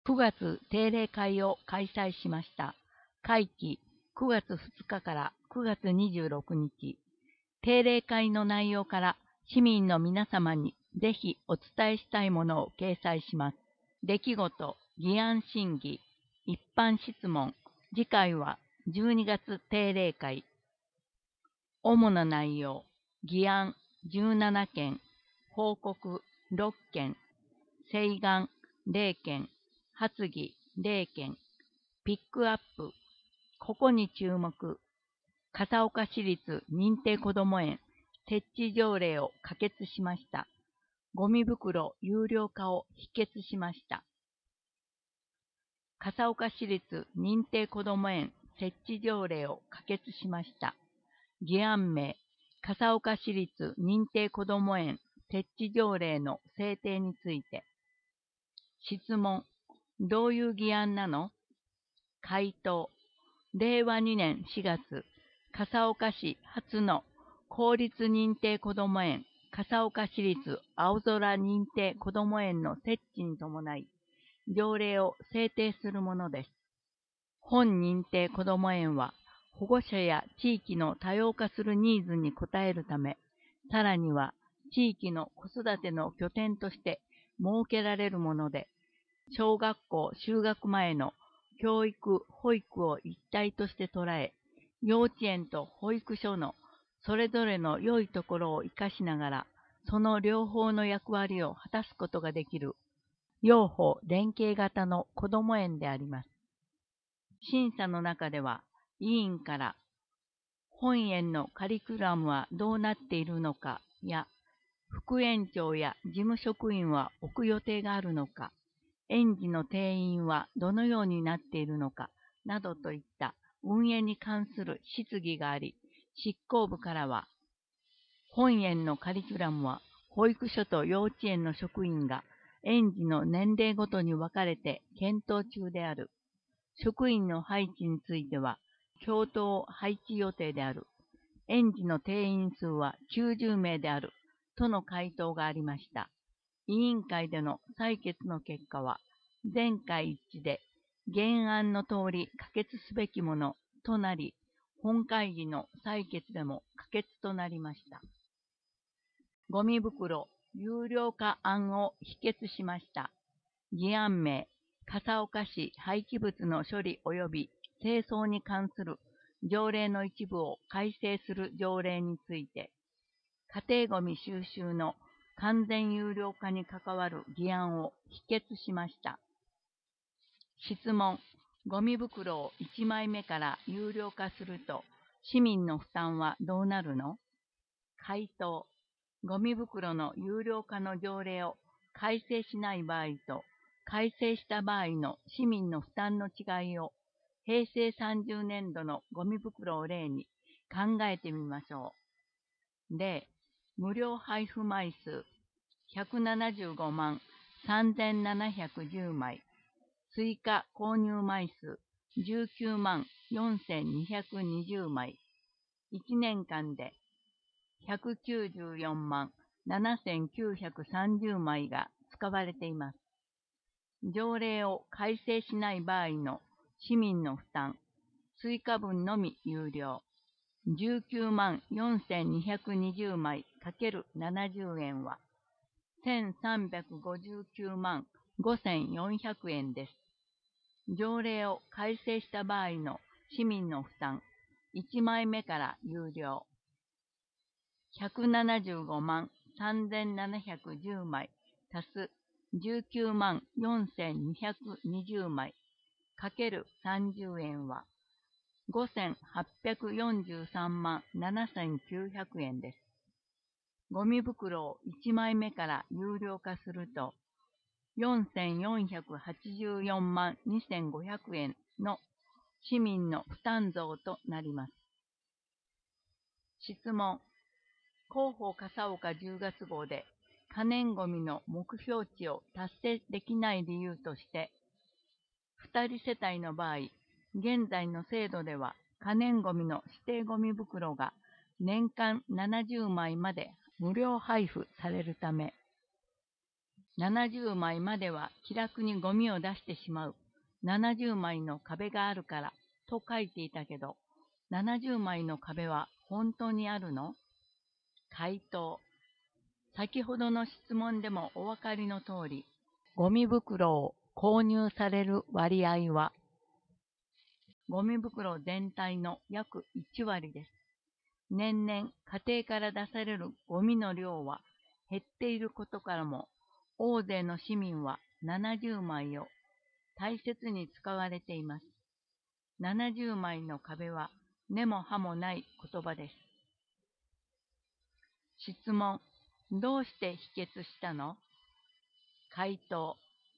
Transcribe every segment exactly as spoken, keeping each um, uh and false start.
くがつ定例会を開催しました。会期くがつふつかからくがつにじゅうろくにち。定例会の内容から市民の皆様にぜひお伝えしたいものを掲載します。出来事、議案審議、一般質問。次回はじゅうにがつ定例会。主な内容、議案じゅうななけん、報告ろっけん、請願れいけん、発議れいけん、ピックアップ、ここに注目、笠岡市立認定こども園設置条例を可決しました。ゴミ袋有料化を否決しました。笠岡市立認定こども園設置条例を可決しました。議案名、笠岡市立認定こども園設置条例の制定について。質問、どういう議案なの？回答、れいわにねんしがつ、笠岡市初の公立認定こども園、笠岡市立青空認定こども園の設置に伴い、条例を制定するものです。本認定こども園は、保護者や地域の多様化するニーズに応えるため、さらには地域の子育ての拠点として設けられるもので、小学校就学前の教育・保育を一体として捉え、幼稚園と保育所のそれぞれの良いところを生かしながら、その両方の役割を果たすことができる、両方連携型のこども園であります。審査の中では、委員から、本園のカリキュラムはどうなっているのかや、副園長や事務職員は置く予定があるのか、園児の定員はどのようになっているのか、などといった運営に関する質疑があり、執行部からは、本園のカリキュラムは、保育所と幼稚園の職員が園児の年齢ごとに分かれて検討中である。職員の配置については、教頭配置予定である。園児の定員数はきゅうじゅうめいである。との回答がありました。委員会での採決の結果は、全会一致で原案の通り可決すべきものとなり、本会議の採決でも可決となりました。ゴミ袋有料化案を否決しました。議案名、笠岡市廃棄物の処理及び清掃に関する条例の一部を改正する条例について、家庭ごみ収集の完全有料化に関わる議案を否決しました。質問、ゴミ袋をいちまいめから有料化すると、市民の負担はどうなるの？回答、ゴミ袋の有料化の条例を改正しない場合と、改正した場合の市民の負担の違いを、へいせいさんじゅうねんどのゴミ袋を例に考えてみましょう。例、無料配布枚数ひゃくななじゅうごまんさんぜんななひゃくじゅうまい、追加購入枚数じゅうきゅうまんよんせんにひゃくにじゅうまい、いちねんかんでひゃくきゅうじゅうよんまんななせんきゅうひゃくさんじゅうまいが使われています。条例を改正しない場合の市民の負担、追加分のみ有料、じゅうきゅうまんよんせんにひゃくにじゅうまい ×ななじゅうえんはせんさんびゃくごじゅうきゅうまんごせんよんひゃくえんです。条例を改正した場合の市民の負担、いちまいめから有料、ひゃくななじゅうごまんさんぜんななひゃくじゅうまい足すじゅうきゅうまんよんせんにひゃくにじゅうまい ×さんじゅうえんはごせんはっぴゃくよんじゅうさんまんななせんきゅうひゃくえんです。ゴミ袋をいちまいめから有料化すると、よんせんよんひゃくはちじゅうよんまんにせんごひゃくえんの市民の負担増となります。質問、広報笠岡じゅうがつごうで可燃ごみの目標値を達成できない理由として、ふたり世帯の場合、現在の制度では可燃ごみの指定ごみ袋が年間ななじゅうまいまで無料配布されるため、 ななじゅうまいまでは気楽にゴミを出してしまうななじゅうまいの壁があるからと書いていたけど、ななじゅうまいの壁は本当にあるの？回答。先ほどの質問でもお分かりの通り、ゴミ袋を購入される割合は、ゴミ袋全体の約いちわりです。年々家庭から出されるゴミの量は減っていることからも、大勢の市民はななじゅうまいを大切に使われています。ななじゅうまいの壁は根も葉もない言葉です。質問。どうして否決したの？回答。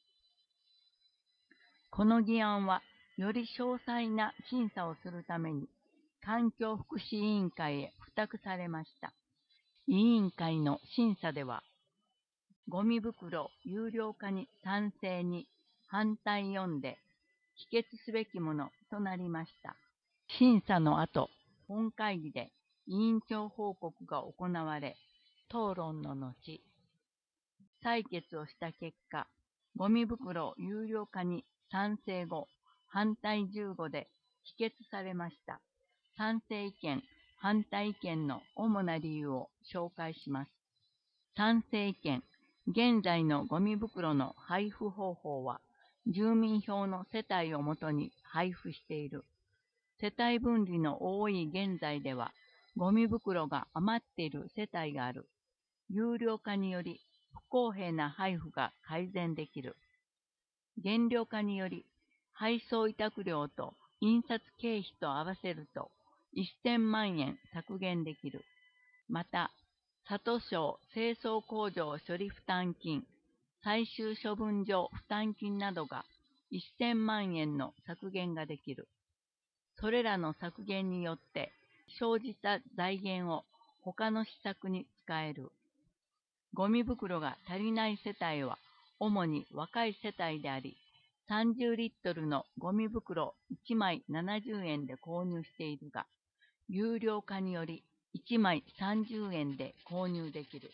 この議案は、より詳細な審査をするために、環境福祉委員会へ付託されました。委員会の審査では、ゴミ袋有料化に賛成に反対よんで、否決すべきものとなりました。審査の後、本会議で委員長報告が行われ、討論の後、採決をした結果、ゴミ袋有料化に賛成ご、反対じゅうごで否決されました。賛成意見、反対意見の主な理由を紹介します。賛成意見。現在のゴミ袋の配布方法は、住民票の世帯をもとに配布している。世帯分離の多い現在では、ゴミ袋が余っている世帯がある。有料化により、不公平な配布が改善できる。減量化により、配送委託料と印刷経費と合わせるとせんまんえん削減できる。また、里省清掃工場処理負担金、最終処分場負担金などがせんまんえんの削減ができる。それらの削減によって生じた財源を他の施策に使える。ゴミ袋が足りない世帯は主に若い世帯であり、さんじゅうリットルのゴミ袋いちまいななじゅうえんで購入しているが、有料化によりいちまいさんじゅうえんで購入できる。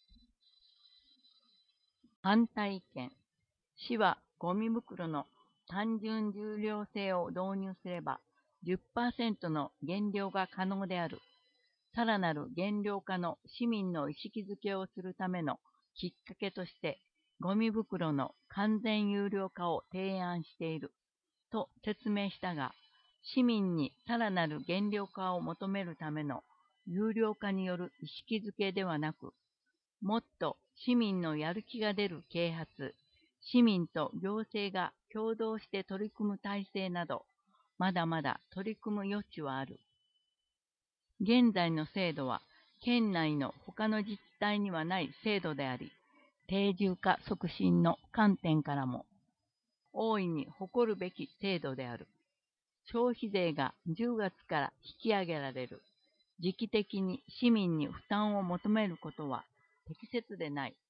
反対意見。市はゴミ袋の単純重量制を導入すれば じゅっパーセント の減量が可能である。さらなる減量化の市民の意識づけをするためのきっかけとして、ゴミ袋の完全有料化を提案していると説明したが、市民にさらなる減量化を求めるための有料化による意識づけではなく、もっと市民のやる気が出る啓発、市民と行政が共同して取り組む体制など、まだまだ取り組む余地はある。現在の制度は、県内の他の自治体にはない制度であり、定住化促進の観点からも、大いに誇るべき制度である。消費税がじゅうがつから引き上げられる。時期的に市民に負担を求めることは適切でない。